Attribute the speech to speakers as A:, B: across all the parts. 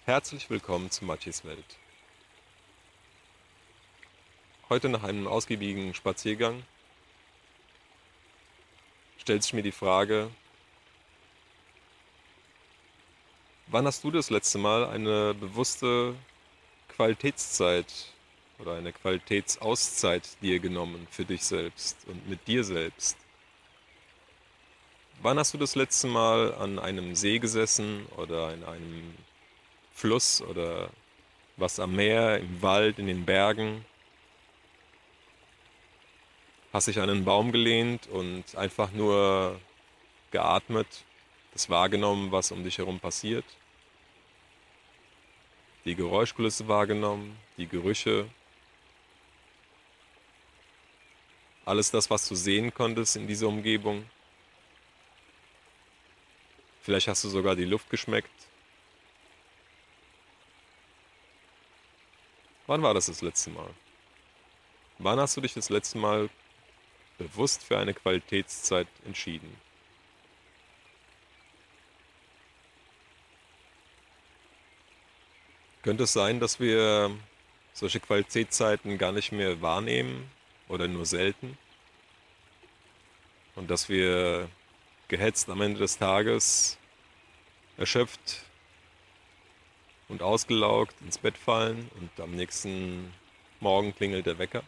A: Herzlich willkommen zu Matjes Welt. Heute nach einem ausgiebigen Spaziergang stellt sich mir die Frage, wann hast du das letzte Mal eine bewusste Qualitätszeit oder eine Qualitätsauszeit dir genommen für dich selbst und mit dir selbst? Wann hast du das letzte Mal an einem See gesessen oder in einem Fluss oder was am Meer, im Wald, in den Bergen? Hast dich an einen Baum gelehnt und einfach nur geatmet, das wahrgenommen, was um dich herum passiert, die Geräuschkulisse wahrgenommen, die Gerüche, alles das, was du sehen konntest in dieser Umgebung. Vielleicht hast du sogar die Luft geschmeckt. Wann war das letzte Mal? Wann hast du dich das letzte Mal bewusst für eine Qualitätszeit entschieden? Könnte es sein, dass wir solche Qualitätszeiten gar nicht mehr wahrnehmen oder nur selten und dass wir gehetzt am Ende des Tages erschöpft und ausgelaugt ins Bett fallen und am nächsten Morgen klingelt der Wecker?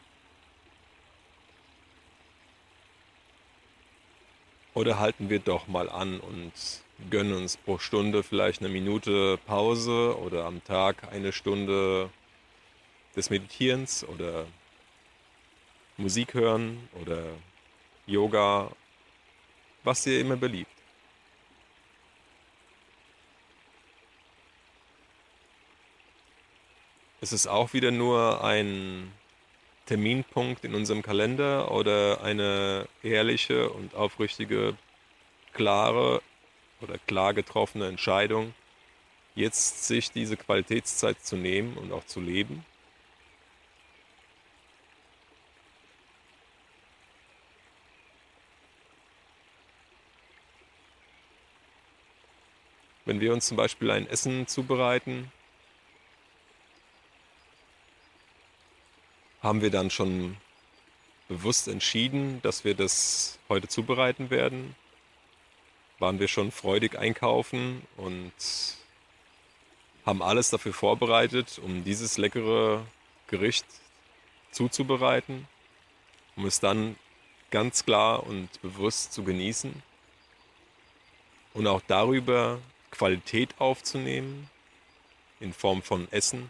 A: Oder halten wir doch mal an und gönnen uns pro Stunde vielleicht eine Minute Pause oder am Tag eine Stunde des Meditierens oder Musik hören oder Yoga, was dir immer beliebt. Es ist auch wieder nur ein Terminpunkt in unserem Kalender oder eine ehrliche und aufrichtige, klare oder klar getroffene Entscheidung, jetzt sich diese Qualitätszeit zu nehmen und auch zu leben. Wenn wir uns zum Beispiel ein Essen zubereiten, haben wir dann schon bewusst entschieden, dass wir das heute zubereiten werden? Waren wir schon freudig einkaufen und haben alles dafür vorbereitet, um dieses leckere Gericht zuzubereiten, um es dann ganz klar und bewusst zu genießen und auch darüber Qualität aufzunehmen in Form von Essen?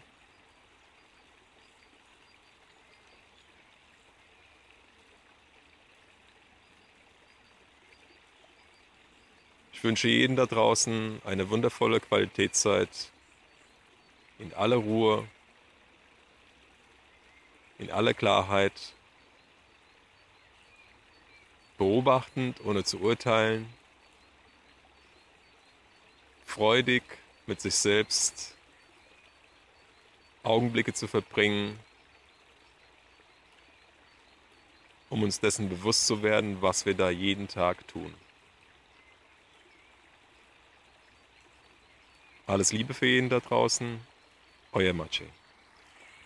A: Ich wünsche jedem da draußen eine wundervolle Qualitätszeit in aller Ruhe, in aller Klarheit, beobachtend, ohne zu urteilen, freudig mit sich selbst Augenblicke zu verbringen, um uns dessen bewusst zu werden, was wir da jeden Tag tun. Alles Liebe für jeden da draußen, euer Maciej.